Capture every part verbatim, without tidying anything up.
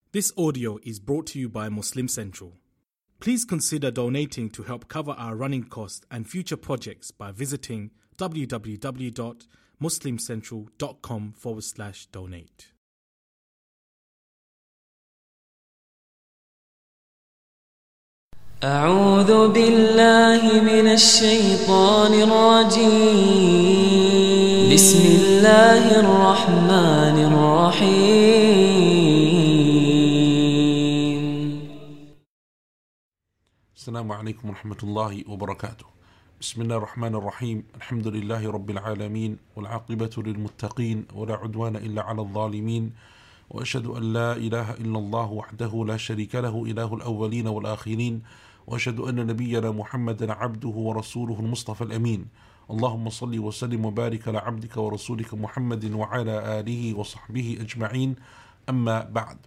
This audio is brought to you by Muslim Central. Please consider donating to help cover our running costs and future projects by visiting www.muslimcentral.com forward slash donate. أعوذ بالله من الشيطان الرجيم بسم الله الرحمن الرحيم السلام عليكم ورحمة الله وبركاته. بسم الله الرحمن الرحيم. الحمد لله رب العالمين والعاقبة للمتقين ولا عدوان إلا على الظالمين، وأشهد أن لا إله إلا الله وحده لا شريك له إله الأولين والآخرين، وأشهد أن نبينا محمدا عبده ورسوله المصطفى الأمين. اللهم صل وسلم وبارك على عبدك ورسولك محمد وعلى آله وصحبه أجمعين. أما بعد.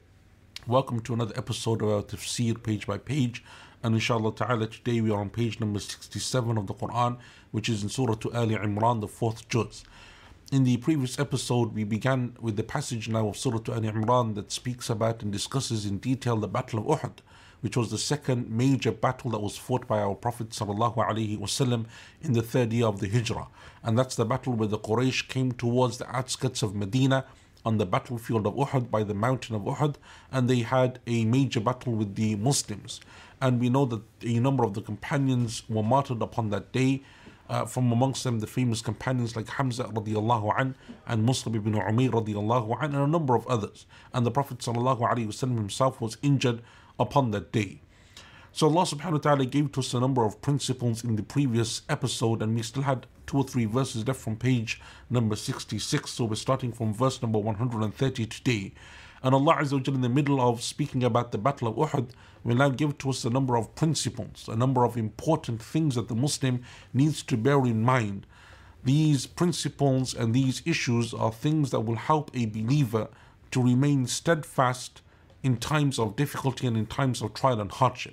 Welcome to another episode of our Tafsir page by page, and inshallah ta'ala today we are on page number sixty-seven of the Quran, which is in Surah Ali Imran, the fourth juz. In the previous episode we began with the passage now of Surah Ali Imran that speaks about and discusses in detail the Battle of Uhud, which was the second major battle that was fought by our Prophet sallallahu alaihi wasallam in the third year of the Hijrah. And that's the battle where the Quraysh came towards the outskirts of Medina on the battlefield of Uhud by the mountain of Uhud, and they had a major battle with the Muslims. And we know that a number of the companions were martyred upon that day. Uh, from amongst them the famous companions like Hamza radiallahu an and Mus'ab ibn Umayr radiallahu an and a number of others. And the Prophet sallallahu alaihi wasallam himself was injured upon that day. So Allah subhanahu wa ta'ala gave to us a number of principles in the previous episode, and we still had two or three verses left from page number sixty-six. So we're starting from verse number one hundred thirty today. And Allah Azza wa Jalla, in the middle of speaking about the Battle of Uhud, will now give to us a number of principles, a number of important things that the Muslim needs to bear in mind. These principles and these issues are things that will help a believer to remain steadfast in times of difficulty and in times of trial and hardship.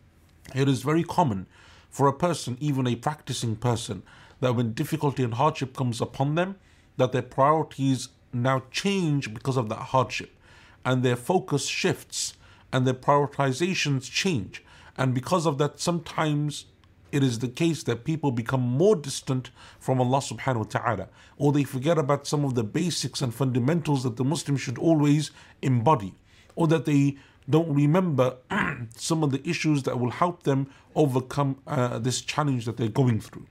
It is very common for a person, even a practicing person, that when difficulty and hardship comes upon them, that their priorities now change because of that hardship, and their focus shifts and their prioritizations change. And because of that, sometimes it is the case that people become more distant from Allah subhanahu wa ta'ala, or they forget about some of the basics and fundamentals that the Muslim should always embody, or that they don't remember some of the issues that will help them overcome uh, this challenge that they're going through.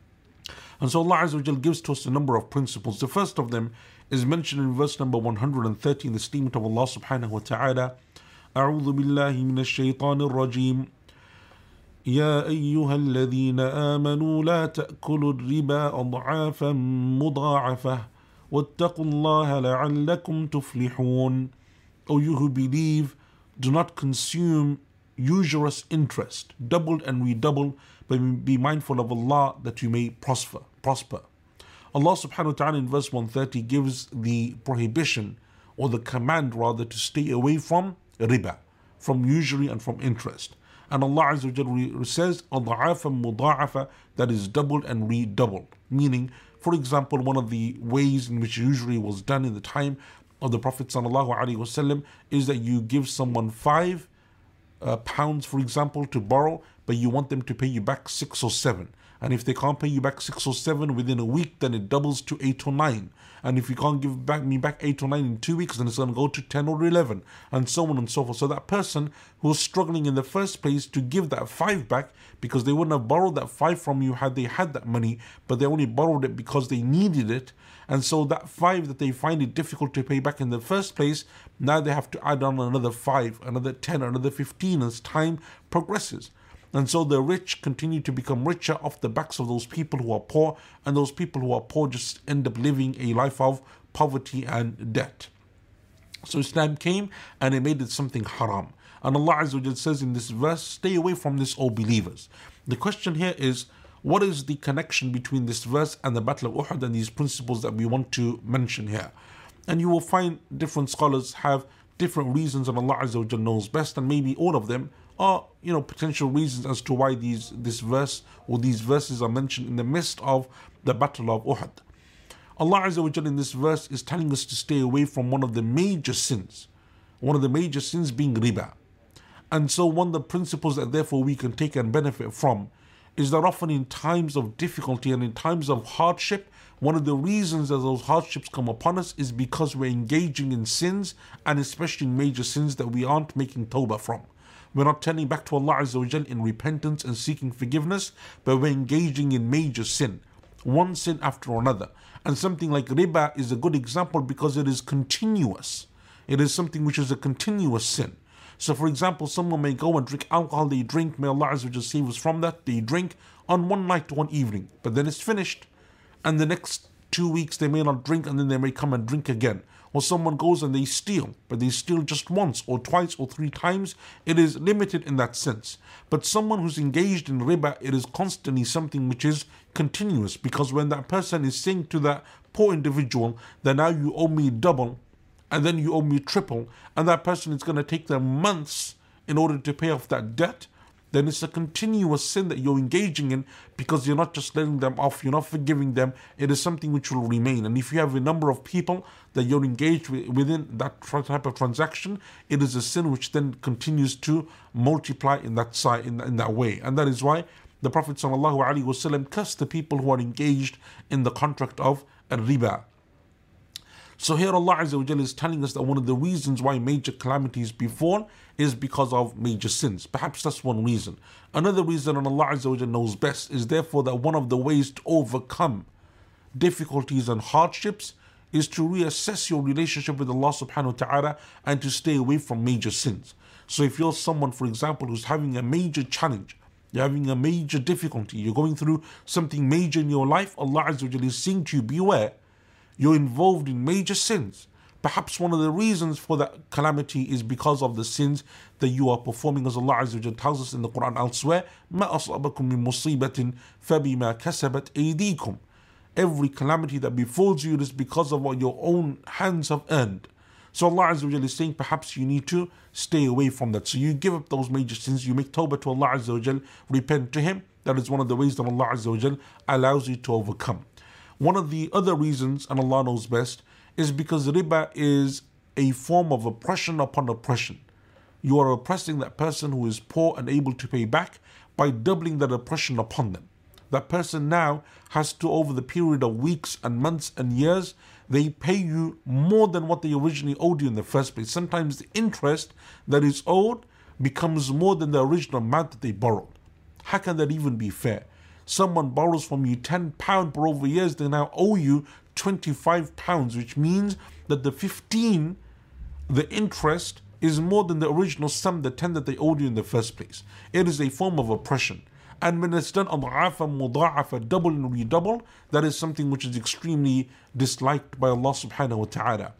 And so Allah Azza wa Jal gives to us a number of principles. The first of them is mentioned in verse number one hundred thirty in the statement of Allah subhanahu wa ta'ala, أعوذ بالله من الشيطان الرجيم يا أيها الذين آمنوا لا تأكلوا الربا أضعافا مضاعفة واتقوا الله لعلكم تفلحون. O you who believe, do not consume usurious interest, doubled and redoubled, but be mindful of Allah that you may prosper. prosper. Allah subhanahu wa ta'ala in verse one thirty gives the prohibition, or the command rather, to stay away from riba, from usury and from interest. And Allah Azza wa Jalla says, أَضْعَافًا مُضَاعَفًا, that is doubled and redoubled. Meaning, for example, one of the ways in which usury was done in the time of the Prophet sallallahu alaihi wasallam is that you give someone five uh, pounds, for example, to borrow, but you want them to pay you back six or seven. And if they can't pay you back six or seven within a week, then it doubles to eight or nine. And if you can't give back me back eight or nine in two weeks, then it's going to go to ten or eleven, and so on and so forth. So that person who was struggling in the first place to give that five back, because they wouldn't have borrowed that five from you had they had that money, but they only borrowed it because they needed it. And so that five that they find it difficult to pay back in the first place, now they have to add on another five, another ten, another fifteen as time progresses. And so the rich continue to become richer off the backs of those people who are poor, and those people who are poor just end up living a life of poverty and debt. So Islam came and it made it something haram. And Allah Azza wa Jalla says in this verse, stay away from this, O believers. The question here is, what is the connection between this verse and the Battle of Uhud and these principles that we want to mention here? And you will find different scholars have different reasons, and Allah Azza wa Jalla knows best, and maybe all of them are, you know, potential reasons as to why these this verse or these verses are mentioned in the midst of the Battle of Uhud. Allah Azza wa Jalla in this verse is telling us to stay away from one of the major sins one of the major sins being riba. And so one of the principles that therefore we can take and benefit from is that often in times of difficulty and in times of hardship, one of the reasons that those hardships come upon us is because we're engaging in sins, and especially major sins that we aren't making tawbah from. We're not turning back to Allah Azza wa Jal in repentance and seeking forgiveness, but we're engaging in major sin, one sin after another. And something like riba is a good example because it is continuous. It is something which is a continuous sin. So for example, someone may go and drink alcohol, they drink, may Allah Azza wa Jal save us from that, they drink on one night, one evening, but then it's finished. And the next two weeks they may not drink, and then they may come and drink again. Or someone goes and they steal, but they steal just once or twice or three times. It is limited in that sense. But someone who's engaged in riba, it is constantly something which is continuous, because when that person is saying to that poor individual that now you owe me double and then you owe me triple, and that person is going to take them months in order to pay off that debt, then it's a continuous sin that you're engaging in, because you're not just letting them off, you're not forgiving them, it is something which will remain. And if you have a number of people that you're engaged with within that type of transaction, it is a sin which then continues to multiply in that side, in, in that way. And that is why the Prophet ﷺ cursed the people who are engaged in the contract of riba. So here Allah Azza wa Jalla is telling us that one of the reasons why major calamities befall is because of major sins. Perhaps that's one reason. Another reason, and Allah Azza wa Jalla knows best, is therefore that one of the ways to overcome difficulties and hardships is to reassess your relationship with Allah subhanahu wa ta'ala and to stay away from major sins. So if you're someone, for example, who's having a major challenge, you're having a major difficulty, you're going through something major in your life, Allah Azza wa Jalla is saying to you, beware, you're involved in major sins. Perhaps one of the reasons for that calamity is because of the sins that you are performing, as Allah Azza wa Jalla tells us in the Quran elsewhere, مَا أَصَابَكُم مِّن مُصِيبَةٍ فَبِمَا كَسَبَتْ أَيْدِيكُم. Every calamity that befalls you is because of what your own hands have earned. So Allah Azza wa Jalla is saying perhaps you need to stay away from that. So you give up those major sins, you make tawbah to Allah Azza wa Jalla, repent to Him. That is one of the ways that Allah Azza wa Jalla allows you to overcome. One of the other reasons, and Allah knows best, is because riba is a form of oppression upon oppression. You are oppressing that person who is poor and able to pay back by doubling that oppression upon them. That person now has to, over the period of weeks and months and years, they pay you more than what they originally owed you in the first place. Sometimes the interest that is owed becomes more than the original amount that they borrowed. How can that even be fair? Someone borrows from you ten pounds, but over years they now owe you twenty-five pounds, which means that the fifteen, the interest, is more than the original sum, the ten that they owed you in the first place. It is a form of oppression. And when it's done ad'afa muda'afa, double and redouble, that is something which is extremely disliked by Allah subhanahu wa ta'ala.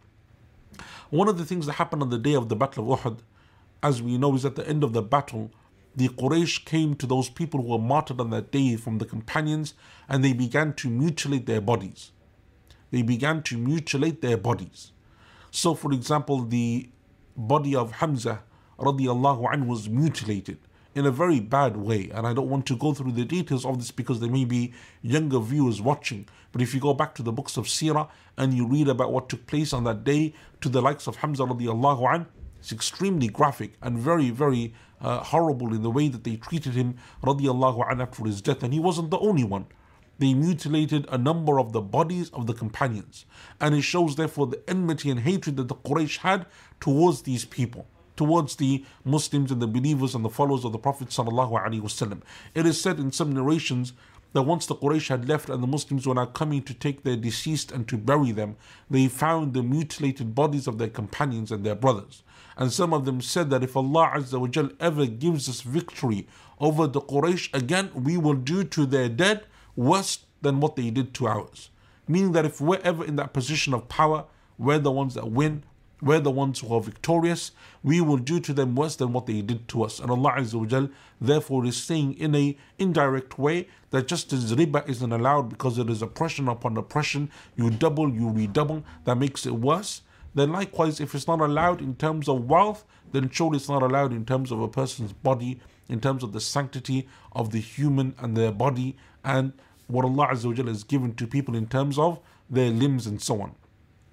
One of the things that happened on the day of the Battle of Uhud, as we know, is at the end of the battle, the Quraysh came to those people who were martyred on that day from the companions, and they began to mutilate their bodies. They began to mutilate their bodies. So for example, the body of Hamza radiallahu anhu was mutilated in a very bad way, and I don't want to go through the details of this because there may be younger viewers watching, but if you go back to the books of Seerah and you read about what took place on that day to the likes of Hamza radiallahu anhu, it's extremely graphic and very, very uh, horrible in the way that they treated him radiallahu anhu after his death. And he wasn't the only one. They mutilated a number of the bodies of the companions, and it shows therefore the enmity and hatred that the Quraysh had towards these people, towards the Muslims and the believers and the followers of the Prophet sallallahu alaihi wasallam. It is said in some narrations that once the Quraysh had left and the Muslims were now coming to take their deceased and to bury them, they found the mutilated bodies of their companions and their brothers. And some of them said that if Allah Azza wa Jal ever gives us victory over the Quraysh again, we will do to their dead worse than what they did to ours. Meaning that if we're ever in that position of power, we're the ones that win, we're the ones who are victorious, we will do to them worse than what they did to us. And Allah Azza wa Jal therefore is saying in a indirect way that just as riba isn't allowed because it is oppression upon oppression, you double, you redouble, that makes it worse. Then likewise, if it's not allowed in terms of wealth, then surely it's not allowed in terms of a person's body, in terms of the sanctity of the human and their body, and what Allah Azza wa Jalla has given to people in terms of their limbs and so on.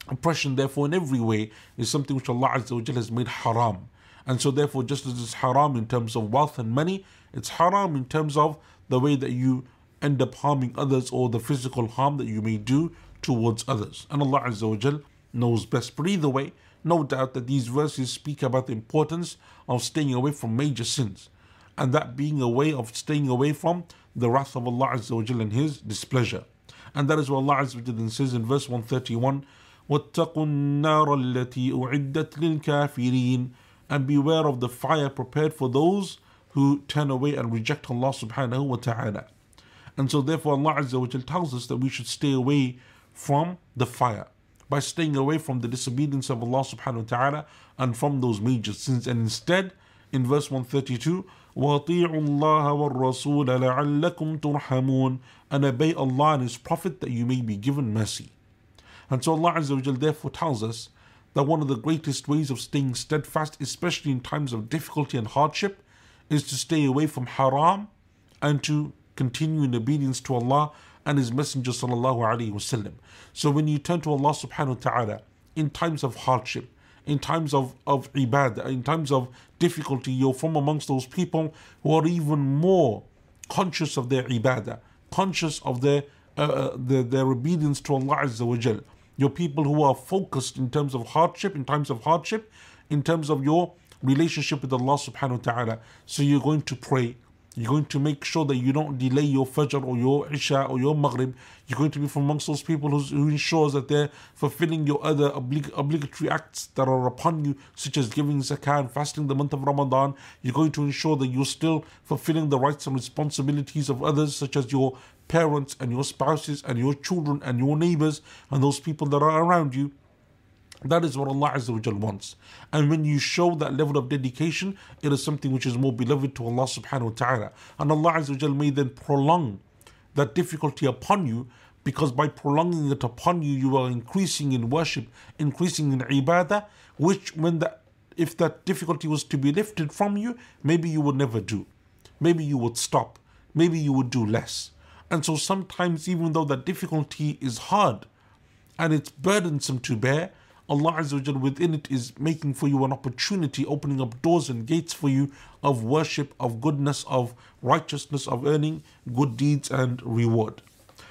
Oppression, therefore, in every way is something which Allah Azza wa Jalla has made haram. And so, therefore, just as it's haram in terms of wealth and money, it's haram in terms of the way that you end up harming others or the physical harm that you may do towards others. And Allah Azza wa Jalla knows best. But either way, no doubt that these verses speak about the importance of staying away from major sins, and that being a way of staying away from the wrath of Allah Azza wa Jalla and His displeasure. And that is what Allah Azza wa Jalla says in verse one thirty-one, وَاتَّقُوا النَّارَ الَّتِي أُعِدَّتْ لِلْكَافِرِينَ, and beware of the fire prepared for those who turn away and reject Allah subhanahu wa ta'ala. And so therefore Allah Azza wa Jalla tells us that we should stay away from the fire by staying away from the disobedience of Allah subhanahu wa ta'ala and from those major sins. And instead, in verse one thirty-two, وَأَطِيعُوا اللَّهَ وَالرَّسُولَ لَعَلَّكُمْ تُرْحَمُونَ, and obey Allah and His Prophet that you may be given mercy. And so Allah Azza wa Jalla therefore tells us that one of the greatest ways of staying steadfast, especially in times of difficulty and hardship, is to stay away from haram and to continue in obedience to Allah and His Messenger sallallahu alaihi wasallam. So when you turn to Allah subhanahu wa ta'ala in times of hardship, in times of, of ibadah, in times of difficulty, you're from amongst those people who are even more conscious of their ibadah, conscious of their, uh, their, their obedience to Allah Azza wa Jal. You're people who are focused in terms of hardship, in times of hardship, in terms of your relationship with Allah subhanahu wa ta'ala. So you're going to pray. You're going to make sure that you don't delay your Fajr or your Isha or your Maghrib. You're going to be from amongst those people who, who ensures that they're fulfilling your other oblig- obligatory acts that are upon you, such as giving zakah and fasting the month of Ramadan. You're going to ensure that you're still fulfilling the rights and responsibilities of others, such as your parents and your spouses and your children and your neighbors and those people that are around you. That is what Allah Azza wa Jal wants. And when you show that level of dedication, it is something which is more beloved to Allah subhanahu wa ta'ala. And Allah Azza wa Jal may then prolong that difficulty upon you, because by prolonging it upon you, you are increasing in worship, increasing in ibadah, which when that, if that difficulty was to be lifted from you, maybe you would never do. Maybe you would stop. Maybe you would do less. And so sometimes, even though that difficulty is hard and it's burdensome to bear, Allah Azza wa Jalla within it is making for you an opportunity, opening up doors and gates for you of worship, of goodness, of righteousness, of earning good deeds and reward.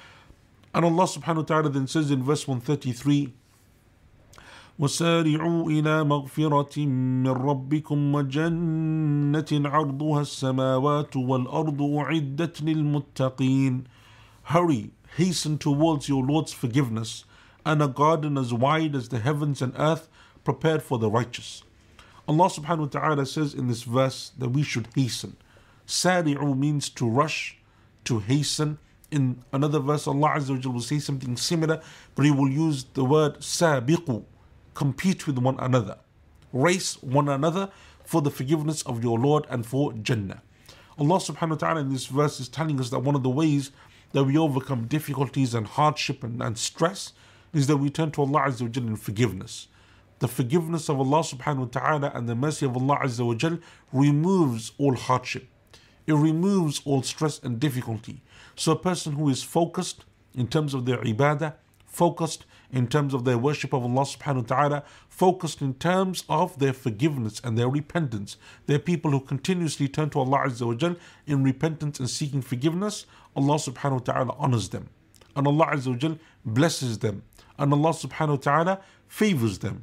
And Allah subhanahu wa ta'ala then says in verse one thirty-three, وَسَارِعُوا إِلَى مَغْفِرَةٍ مِّن رَبِّكُمْ وَجَنَّةٍ عَرْضُهَا السَّمَاوَاتُ وَالْأَرْضُ أُعِدَّتْ لِلْمُتَّقِينَ. Hurry, hasten towards your Lord's forgiveness, and a garden as wide as the heavens and earth prepared for the righteous. Allah subhanahu wa ta'ala says in this verse that we should hasten. Sari'u means to rush, to hasten. In another verse, Allah Azza wa Jalla will say something similar, but He will use the word sabiqu, compete with one another, race one another for the forgiveness of your Lord and for Jannah. Allah subhanahu wa ta'ala in this verse is telling us that one of the ways that we overcome difficulties and hardship and, and stress is that we turn to Allah Azza wa Jalla in forgiveness. The forgiveness of Allah subhanahu wa ta'ala and the mercy of Allah Azza wa Jalla removes all hardship. It removes all stress and difficulty. So a person who is focused in terms of their ibadah, focused in terms of their worship of Allah subhanahu wa ta'ala, focused in terms of their forgiveness and their repentance. They're people who continuously turn to Allah Azza wa Jalla in repentance and seeking forgiveness. Allah subhanahu wa ta'ala honors them. And Allah Azza wa Jalla blesses them. And Allah subhanahu wa ta'ala favors them.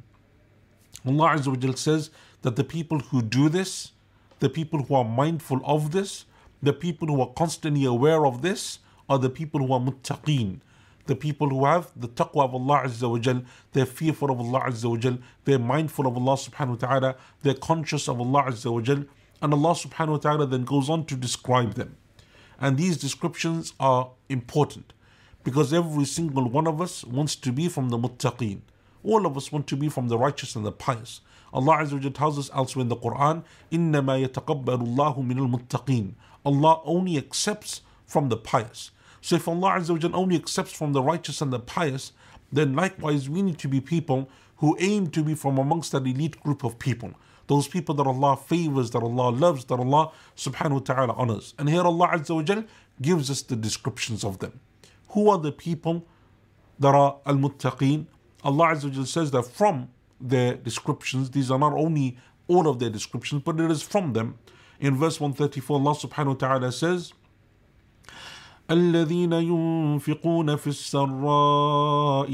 Allah Azza wa Jalla says that the people who do this, the people who are mindful of this, the people who are constantly aware of this, are the people who are muttaqeen. The people who have the taqwa of Allah Azza wa Jal, they're fearful of Allah Azza wa Jal, they're mindful of Allah subhanahu wa ta'ala, they're conscious of Allah Azza wa Jal, and Allah subhanahu wa ta'ala then goes on to describe them. And these descriptions are important because every single one of us wants to be from the muttaqeen. All of us want to be from the righteous and the pious. Allah Azza wa Jal tells us elsewhere in the Quran, إِنَّمَا يَتَقَبَّلُ اللَّهُ مِنَ الْمُتَّقِينَ. Allah only accepts from the pious. So if Allah Azza wa Jal only accepts from the righteous and the pious, then likewise we need to be people who aim to be from amongst that elite group of people. Those people that Allah favors, that Allah loves, that Allah subhanahu wa ta'ala honors. And here Allah Azza wa Jal gives us the descriptions of them. Who are the people that are al-muttaqeen? Allah Azza wa Jal says that from their descriptions, these are not only all of their descriptions, but it is from them. In verse one thirty-four, Allah subhanahu wa ta'ala says, الذين ينفقون في السراء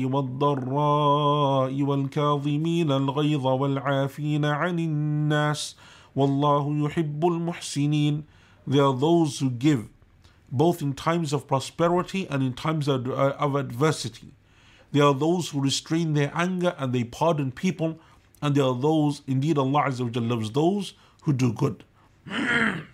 والضراء والكاظمين الغيظ والعافين عن الناس والله يحب المحسنين. They are those who give both in times of prosperity and in times of, uh, of adversity. They are those who restrain their anger and they pardon people, and they are those, indeed Allah Azza wa Jalla loves those who do good. Allah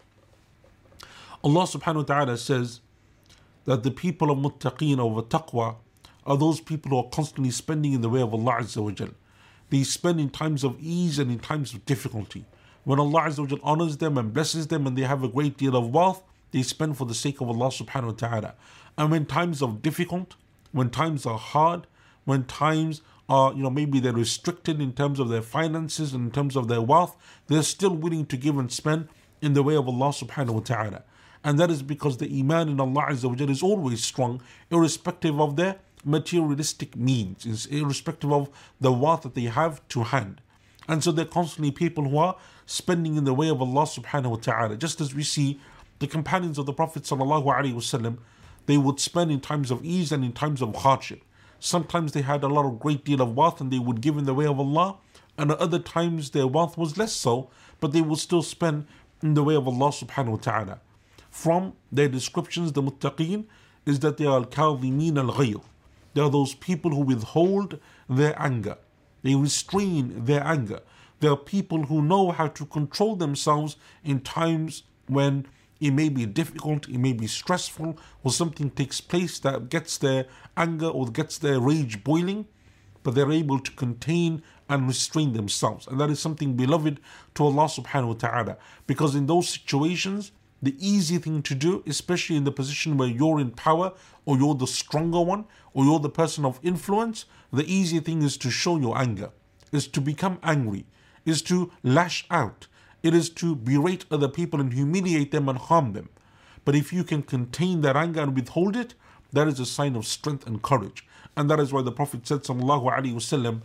subhanahu wa ta'ala says that the people of muttaqeen, over taqwa, are those people who are constantly spending in the way of Allah Azza wa Jal. They spend in times of ease and in times of difficulty. When Allah Azza wa Jal honors them and blesses them and they have a great deal of wealth, they spend for the sake of Allah subhanahu wa ta'ala. And when times are difficult, when times are hard, when times are, you know, maybe they're restricted in terms of their finances and in terms of their wealth, they're still willing to give and spend in the way of Allah subhanahu wa ta'ala. And that is because the iman in Allah Azza wa Jal is always strong, irrespective of their materialistic needs, irrespective of the wealth that they have to hand. And so they're constantly people who are spending in the way of Allah subhanahu wa ta'ala. Just as we see the companions of the Prophet sallallahu alaihi wasallam, they would spend in times of ease and in times of hardship. Sometimes they had a lot of great deal of wealth and they would give in the way of Allah, and at other times their wealth was less so, but they would still spend in the way of Allah subhanahu wa ta'ala. From their descriptions, the muttaqeen, is that they are al-kadhimin al-ghayr. They are those people who withhold their anger. They restrain their anger. They are people who know how to control themselves in times when it may be difficult, it may be stressful, or something takes place that gets their anger or gets their rage boiling, but they're able to contain and restrain themselves. And that is something beloved to Allah subhanahu wa ta'ala. Because in those situations, the easy thing to do, especially in the position where you're in power, or you're the stronger one, or you're the person of influence, the easy thing is to show your anger, is to become angry, is to lash out. It is to berate other people and humiliate them and harm them. But if you can contain that anger and withhold it, that is a sign of strength and courage. And that is why the Prophet said, sallallahu alaihi wasallam,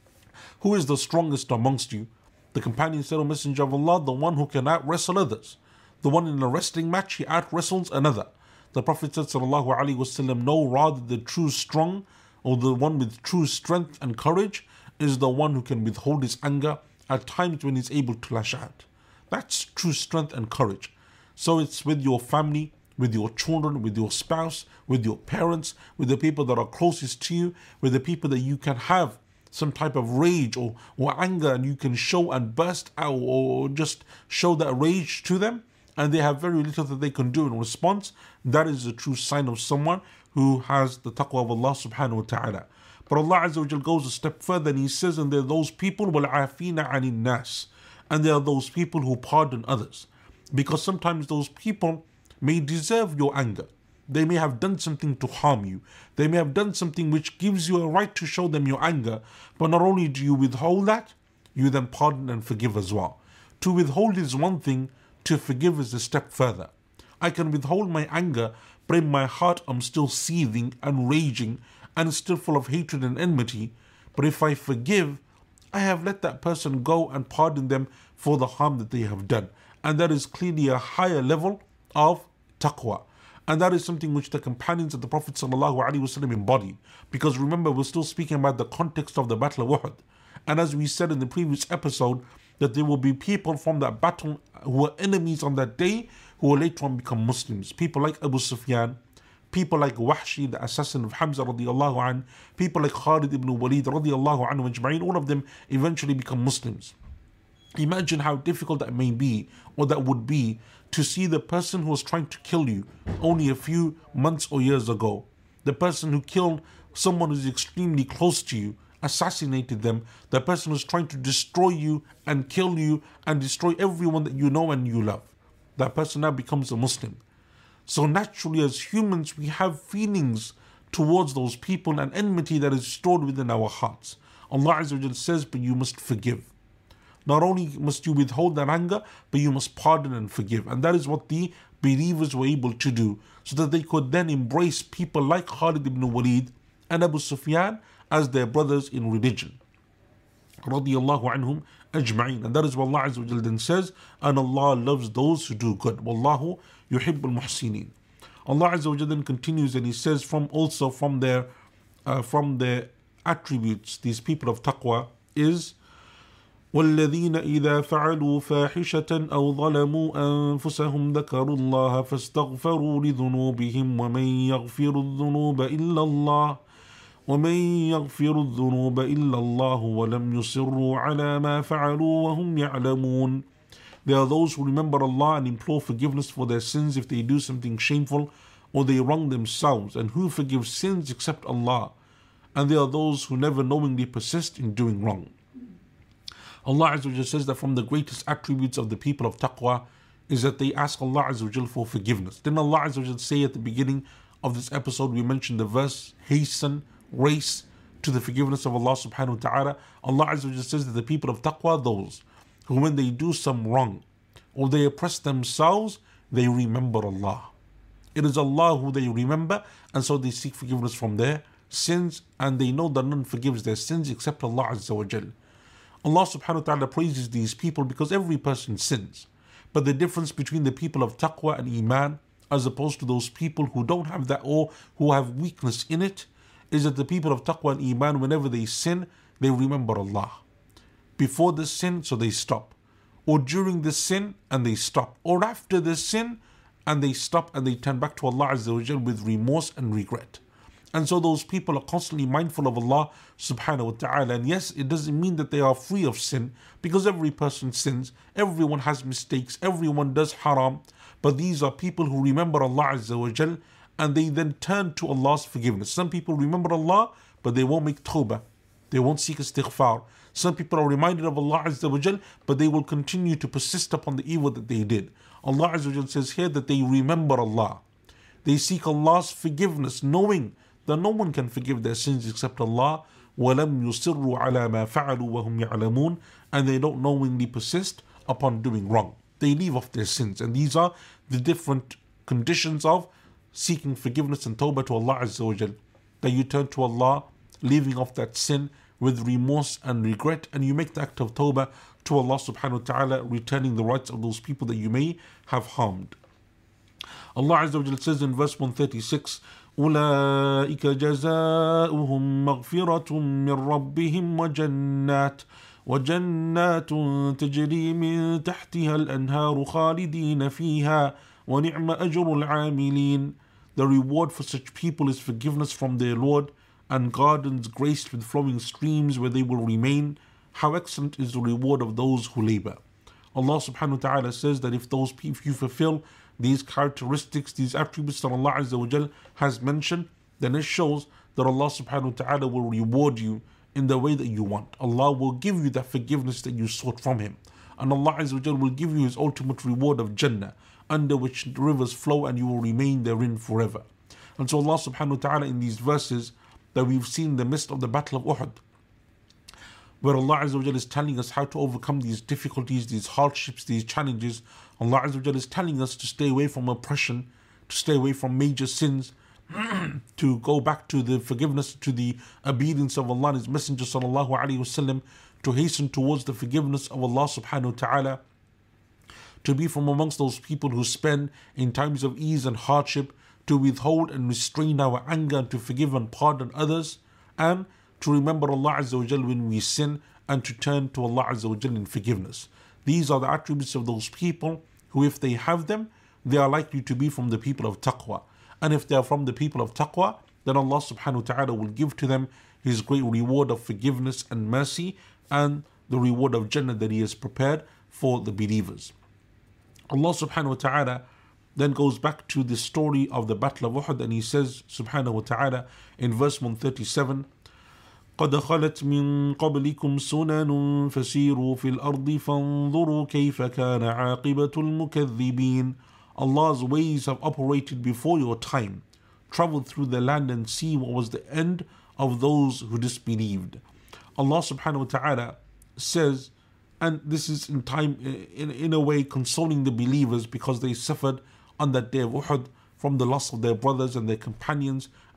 who is the strongest amongst you? The companion said, O Messenger of Allah, the one who can out-wrestle others. The one in a wrestling match, he out-wrestles another. The Prophet said, sallallahu alaihi wasallam, no, rather the true strong, or the one with true strength and courage, is the one who can withhold his anger at times when he's able to lash out. That's true strength and courage. So it's with your family, with your children, with your spouse, with your parents, with the people that are closest to you, with the people that you can have some type of rage or, or anger and you can show and burst out or just show that rage to them, and they have very little that they can do in response. That is a true sign of someone who has the taqwa of Allah subhanahu wa ta'ala. But Allah Azza wa Jal goes a step further and He says, and there are those people, وَالْعَافِينَ عَنِ النَّاسِ, and there are those people who pardon others. Because sometimes those people may deserve your anger. They may have done something to harm you. They may have done something which gives you a right to show them your anger. But not only do you withhold that, you then pardon and forgive as well. To withhold is one thing, to forgive is a step further. I can withhold my anger, but in my heart I'm still seething and raging and still full of hatred and enmity. But if I forgive, I have let that person go and pardon them for the harm that they have done. And that is clearly a higher level of taqwa. And that is something which the companions of the Prophet ﷺ embodied. Because remember, we're still speaking about the context of the Battle of Uhud. And as we said in the previous episode, that there will be people from that battle who were enemies on that day who will later on become Muslims. People like Abu Sufyan, people like Wahshi, the assassin of Hamza radiallahu anh, people like Khalid ibn Walid radiallahu anhu ajma'in, all of them eventually become Muslims. Imagine how difficult that may be, or that would be, to see the person who was trying to kill you only a few months or years ago, the person who killed someone who's extremely close to you, assassinated them, the person who's trying to destroy you and kill you and destroy everyone that you know and you love. That person now becomes a Muslim. So naturally, as humans, we have feelings towards those people and enmity that is stored within our hearts. Allah Azza wa Jal says, but you must forgive. Not only must you withhold that anger, but you must pardon and forgive. And that is what the believers were able to do, so that they could then embrace people like Khalid ibn Walid and Abu Sufyan as their brothers in religion. Radiyallahu anhum ajma'in. And that is what Allah Azza wa Jal then says, and Allah loves those who do good. Wallahu yuhibbul muhsinin. Allah Azza wa Jal then continues and He says from also from their uh, from their attributes, these people of taqwa, is وَالَّذِينَ إِذَا فَعَلُوا فَاحِشَةً أَوْ ظَلَمُوا أَنفُسَهُمْ ذَكَرُوا اللَّهَ فَاسْتَغْفَرُوا لِذُنُوبِهِمْ وَمَنْ يَغْفِرُ الذُّنُوبَ إِلَّا اللَّهُ وَمَنْ يَغْفِرُ الذُّنُوبَ إِلَّا اللَّهُ وَلَمْ يُصِرُّوا عَلَى مَا فَعَلُوا وَهُمْ يَعْلَمُونَ. There are those who remember Allah and implore forgiveness for their sins if they do something shameful or they wrong themselves, and who forgives sins except Allah. And there are those who never knowingly persist in doing wrong. Allah Azza wa Jal says that from the greatest attributes of the people of taqwa is that they ask Allah Azza wa Jal for forgiveness. Then Allah Azza wa Jal say at the beginning of this episode, we mentioned the verse, hasten, race to the forgiveness of Allah subhanahu wa ta'ala. Allah Azza wa Jal says that the people of taqwa, those who when they do some wrong or they oppress themselves, they remember Allah. It is Allah who they remember, and so they seek forgiveness from their sins, and they know that none forgives their sins except Allah Azza wa Jal. Allah subhanahu wa ta'ala praises these people because every person sins. But the difference between the people of taqwa and iman, as opposed to those people who don't have that or who have weakness in it, is that the people of taqwa and iman, whenever they sin, they remember Allah. Before the sin, so they stop. Or during the sin, and they stop. Or after the sin, and they stop and they turn back to Allah Azza wa Jal with remorse and regret. And so those people are constantly mindful of Allah subhanahu wa ta'ala. And yes, it doesn't mean that they are free of sin, because every person sins, everyone has mistakes, everyone does haram. But these are people who remember Allah Azza wa Jal, and they then turn to Allah's forgiveness. Some people remember Allah, but they won't make tawbah. They won't seek istighfar. Some people are reminded of Allah Azza wa Jal, but they will continue to persist upon the evil that they did. Allah Azza wa Jal says here that they remember Allah. They seek Allah's forgiveness, knowing that no one can forgive their sins except Allah. وَلَمْ يُصِرُّوا عَلَى مَا فَعَلُوا وَهُمْ يَعْلَمُونَ. And they don't knowingly persist upon doing wrong. They leave off their sins. And these are the different conditions of seeking forgiveness and tawbah to Allah Azza wa Jal. That you turn to Allah, leaving off that sin with remorse and regret, and you make the act of tawbah to Allah subhanahu wa ta'ala, returning the rights of those people that you may have harmed. Allah Azza wa Jal says in verse one thirty-six, أولئك جزاؤهم مغفرة من ربهم وجنات وجنات تجري من تحتها الأنهار خالدين فيها ونعم أجر العاملين. The reward for such people is forgiveness from their Lord, and gardens graced with flowing streams where they will remain. How excellent is the reward of those who labor. Allah subhanahu wa ta'ala says that if those if you fulfill these characteristics, these attributes that Allah Azza wa Jal has mentioned, then it shows that Allah subhanahu wa ta'ala will reward you in the way that you want. Allah will give you that forgiveness that you sought from Him. And Allah Azza wa Jal will give you His ultimate reward of Jannah, under which rivers flow and you will remain therein forever. And so Allah subhanahu wa ta'ala in these verses that we've seen in the midst of the Battle of Uhud, where Allah Azza wa Jal is telling us how to overcome these difficulties, these hardships, these challenges. Allah Azza wa Jal is telling us to stay away from oppression, to stay away from major sins, to go back to the forgiveness, to the obedience of Allah and His Messenger sallallahu alaihi wasallam, to hasten towards the forgiveness of Allah subhanahu wa ta'ala, to be from amongst those people who spend in times of ease and hardship, to withhold and restrain our anger, and to forgive and pardon others, and to remember Allah Azza wa Jal when we sin, and to turn to Allah Azza wa Jal in forgiveness. These are the attributes of those people who, if they have them, they are likely to be from the people of taqwa. And if they are from the people of taqwa, then Allah subhanahu wa ta'ala will give to them His great reward of forgiveness and mercy, and the reward of Jannah that He has prepared for the believers. Allah subhanahu wa ta'ala then goes back to the story of the Battle of Uhud, and He says subhanahu wa ta'ala in verse one thirty-seven, قد خلت من قبلكم سنن فسيروا في الأرض فانظروا كيف كان عاقبة المكذبين. Allah's ways have operated before your time. Travel through the land and see what was the end of those who disbelieved. Allah subhanahu wa ta'ala says, and this is in time, in, in a way consoling the believers because they suffered on that day of Uhud from the loss of their brothers and their companions, and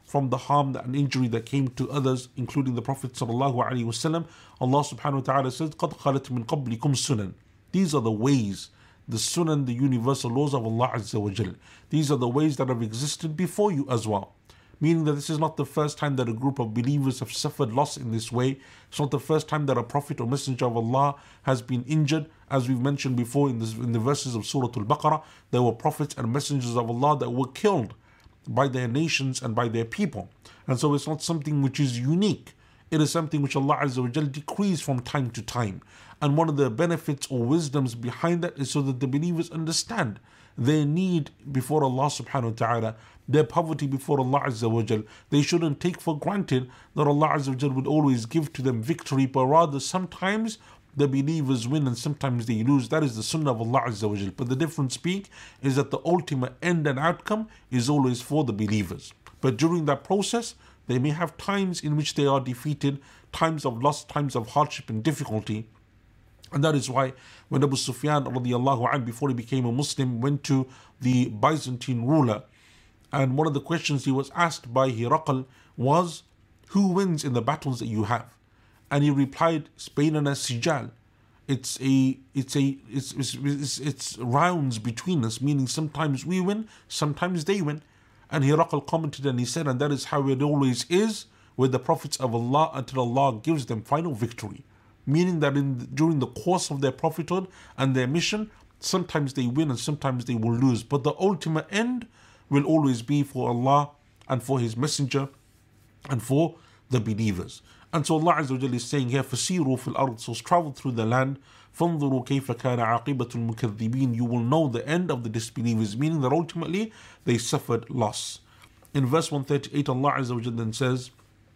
from the harm and injury that came to others, including the Prophet sallallahu alaihi wasallam. Allah subhanahu wa ta'ala says, قَدْ خَلَتْ مِنْ قَبْلِكُمْ سُنَنٍ. These are the ways, the sunan, the universal laws of Allah Azza wa Jal. These are the ways that have existed before you as well. Meaning that this is not the first time that a group of believers have suffered loss in this way. It's not the first time that a prophet or messenger of Allah has been injured. As we've mentioned before in, this, in the verses of Surah Al-Baqarah, there were prophets and messengers of Allah that were killed by their nations and by their people. And so it's not something which is unique. It is something which Allah Azza wa Jal decrees from time to time. And one of the benefits or wisdoms behind that is so that the believers understand their need before Allah subhanahu wa ta'ala, their poverty before Allah Azza wa Jal. They shouldn't take for granted that Allah Azza wa Jal would always give to them victory, but rather sometimes the believers win and sometimes they lose. That is the sunnah of Allah Azza wa Jal. But the difference being is that the ultimate end and outcome is always for the believers. But during that process, they may have times in which they are defeated, times of loss, times of hardship and difficulty. And that is why when Abu Sufyan radiallahu anh, before he became a Muslim, went to the Byzantine ruler, and one of the questions he was asked by Hiraqal was, who wins in the battles that you have? And he replied, Bainana Sijal. It's a it's a it's, it's it's it's rounds between us, meaning sometimes we win, sometimes they win. And Hiraqal commented and he said, and that is how it always is with the prophets of Allah until Allah gives them final victory. Meaning that in during the course of their prophethood and their mission, sometimes they win and sometimes they will lose. But the ultimate end will always be for Allah and for His Messenger and for the believers. And so Allah Azza wa Jalla is saying here, فَسِيرُوا فِي الْأَرْضِ, so travel through the land, فَانْظُرُوا كَيْفَ كَانَ عَاقِبَةُ الْمُكَذِّبِينَ, you will know the end of the disbelievers, meaning that ultimately they suffered loss. In verse one thirty-eight, Allah Azza wa Jalla then says,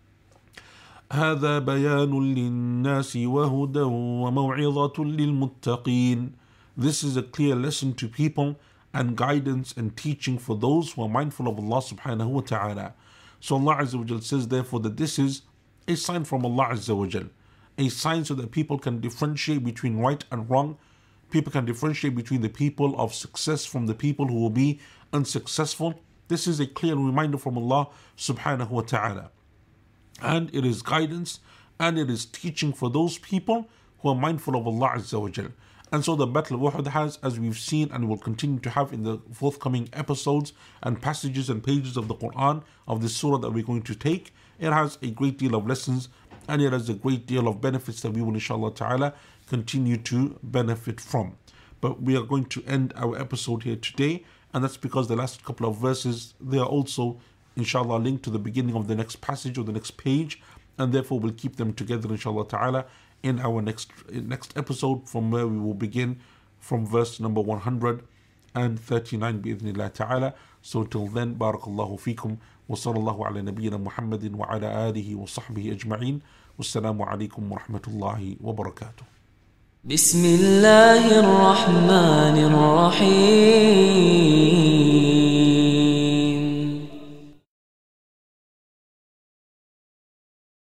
هذا بيان للناس وهدى وموعظة للمتقين. This is a clear lesson to people and guidance and teaching for those who are mindful of Allah subhanahu wa ta'ala. So Allah Azza wa Jal says therefore that this is a sign from Allah Azza wa Jal, a sign so that people can differentiate between right and wrong. People can differentiate between the people of success from the people who will be unsuccessful. This is a clear reminder from Allah subhanahu wa ta'ala. And it is guidance and it is teaching for those people who are mindful of Allah Azza wa Jal. And so the Battle of Uhud has, as we've seen and will continue to have in the forthcoming episodes and passages and pages of the Quran, of this surah that we're going to take, it has a great deal of lessons and it has a great deal of benefits that we will inshallah ta'ala continue to benefit from. But we are going to end our episode here today, and that's because the last couple of verses, they are also inshallah linked to the beginning of the next passage or the next page, and therefore we'll keep them together inshallah ta'ala in our next next episode, from where we will begin from verse number one hundred thirty-nine bi'idhnillah ta'ala. So until then, barakallahu feekum wa sallallahu ala nabiyyina Muhammadin wa ala alihi wa sahbihi ajma'in. Wassalamu alaikum wa rahmatullahi wa barakatuh. بسم الله الرحمن الرحيم